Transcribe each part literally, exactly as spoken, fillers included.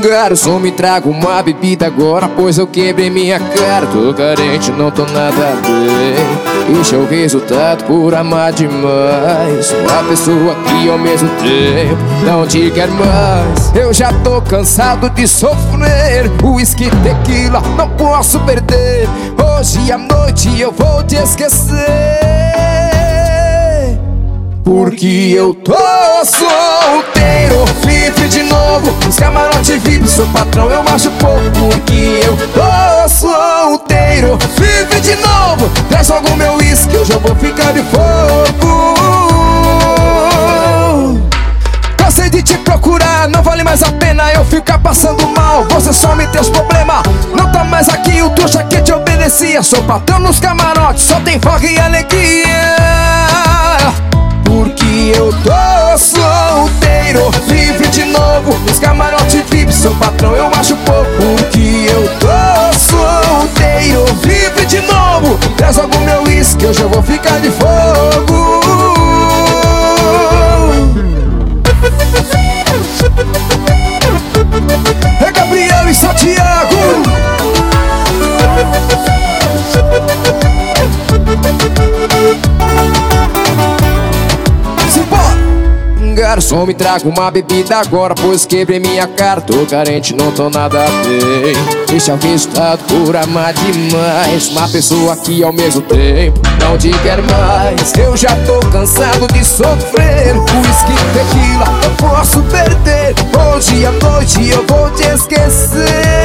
Garçom, me traga uma bebida agora, pois eu quebrei minha cara. Tô carente, não tô nada bem. Isso é o resultado por amar demais uma pessoa que ao mesmo tempo não te quer mais. Eu já tô cansado de sofrer. Whisky, tequila, não posso perder. Hoje à noite eu vou te esquecer, porque eu tô solteiro, livre de novo. Os camarote V I P, sou patrão, eu macho pouco. Porque eu tô solteiro, livre de novo. Traz logo meu uísque, eu já vou ficar de fogo. Cansei de te procurar, não vale mais a pena eu ficar passando mal. Você some teus problemas, não tá mais aqui o trouxa que te obedecia. Sou patrão nos camarotes, só tem fogo e alegria. Porque eu tô solteiro, livre de novo. Nos camarote V I P, sou patrão, eu acho pouco. Porque eu tô solteiro, livre de novo. Traz logo meu uísque, eu já vou ficar de fogo. É Gabriel e Santiago. Garçom, me traga uma bebida agora, pois quebrei minha cara. Tô carente, não tô nada bem. Esse é o resultado por amar demais uma pessoa que ao mesmo tempo não te quer mais. Eu já tô cansado de sofrer. Whisky, tequila, não posso perder. Hoje à noite eu vou te esquecer,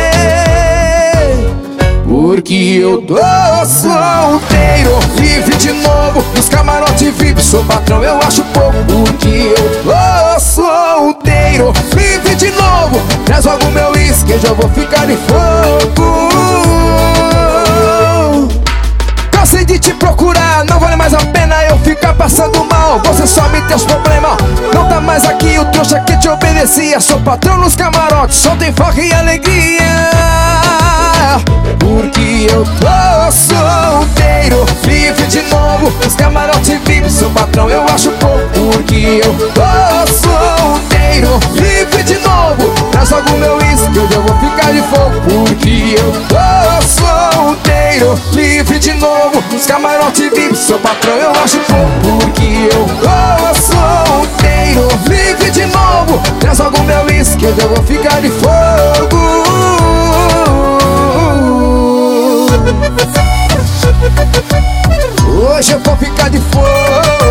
porque eu tô solteiro, livre de novo. Nos camarote V I P, sou patrão, eu acho pouco. Porque eu tô solteiro, livre de novo. Traz logo meu uísque, eu já vou ficar de fogo. Cansei de te procurar, não vale mais a pena eu ficar passando mal. Você some teus problemas, não tá mais aqui o trouxa que te obedecia. Sou patrão nos camarotes, só tem fogo e alegria. Porque eu tô solteiro, livre de novo. Os camarote V I P, sou patrão, eu acho pouco. Porque eu tô solteiro, livre de novo. Traz logo meu uísque, eu já vou ficar de fogo. Porque eu tô solteiro, livre de novo. Os camarote V I P, sou patrão, eu acho pouco. Porque eu tô solteiro, livre de novo. Traz logo meu uísque, eu já vou ficar de fogo. Hoje eu vou ficar de fogo.